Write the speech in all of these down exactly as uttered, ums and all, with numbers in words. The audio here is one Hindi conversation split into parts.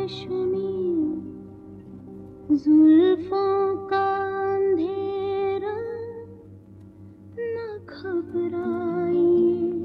रेशमी जुल्फों का अंधेरा न घबराइए,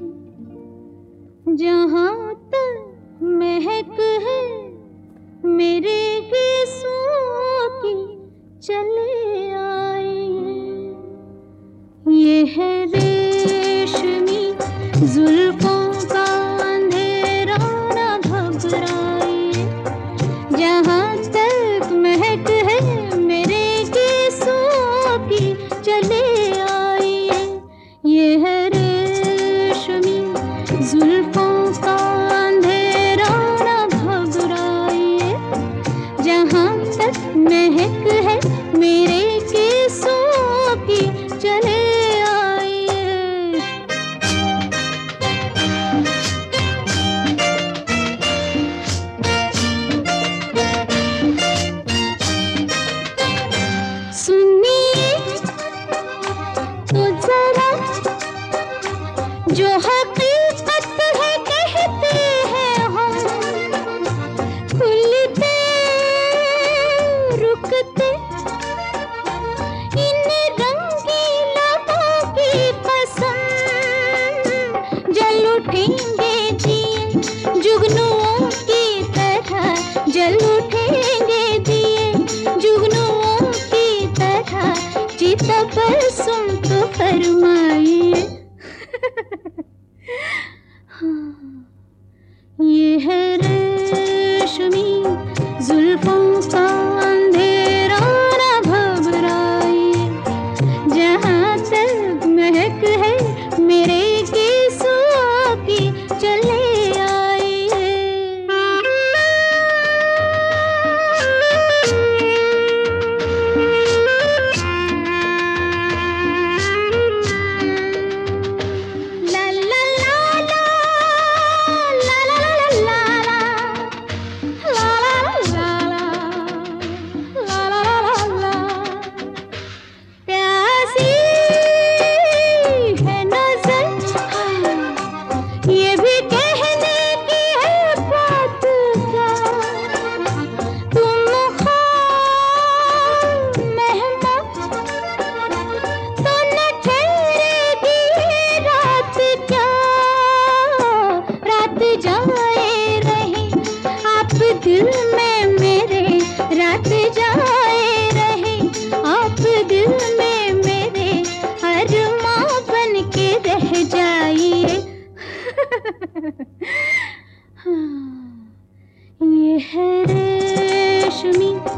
जहाँ तक महक है मेरे गीसों की चले आइए। ये है रेशमी जुल्फों का अंधेरा न घबराइए, जहाँ तक महक है मेरे गीसों की चले आइए। ये है रेशमी जुल्फों का अंधेरा न घबराइए, जहाँ तक महक है मेरे गीसों की चले आइए। सुनिए तो जरा जो हकीकत है कहते हैं हम, खुलते रुकते इन रंगीला की कसम, जल उठेंगे दिए जुगनुओं की तरह, जल उठेंगे दिए जुगनुओं की तरह, चिता पर सुन तो फरमाइए। हाँ, ये है रेशमी जुल्फों का अंधेरा न घबराइए, जहाँ तक महक है मेरे गीसों की चले आइए। ला ला ला ला, ला ला ला ला ला, ला ला ला ला, ला ला ला ला। प्यासी है नजर, ये भी कहने की है बात क्या, तुम ख्वाब मेहमान तो न ठहरेगी रात क्या, रात जाए रहे आप दिल में मेरे, रात जाए रहे आप दिल में मेरे, अरमां बन के रह जाइए। हाँ, ये है रेशमी